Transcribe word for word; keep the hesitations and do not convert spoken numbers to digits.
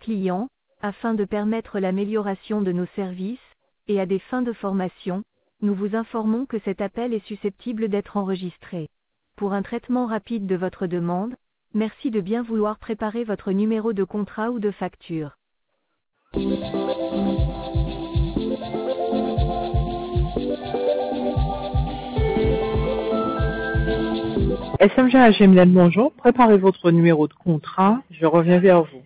clients, afin de permettre l'amélioration de nos services, et à des fins de formation, nous vous informons que cet appel est susceptible d'être enregistré. Pour un traitement rapide de votre demande, merci de bien vouloir préparer votre numéro de contrat ou de facture. S M G H M L, bonjour. Préparez votre numéro de contrat. Je reviens vers vous.